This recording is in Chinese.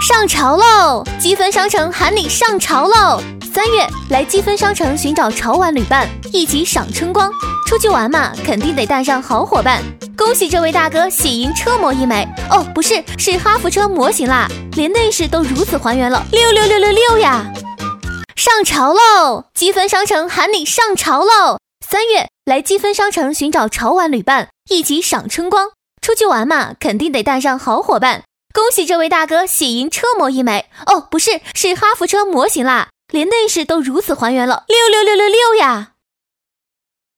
上潮喽！积分商城喊你上潮喽！3月来积分商城寻找潮玩旅伴，一起赏春光。出去玩嘛，肯定得带上好伙伴。恭喜这位大哥喜迎车模一枚哦，不是，是哈弗车模型啦，连内饰都如此还原了，66666呀！上潮喽！积分商城喊你上潮喽！3月来积分商城寻找潮玩旅伴，一起赏春光。出去玩嘛，肯定得带上好伙伴。恭喜这位大哥喜迎车模一枚哦，不是，是哈弗车模型啦，连内饰都如此还原了，66666呀！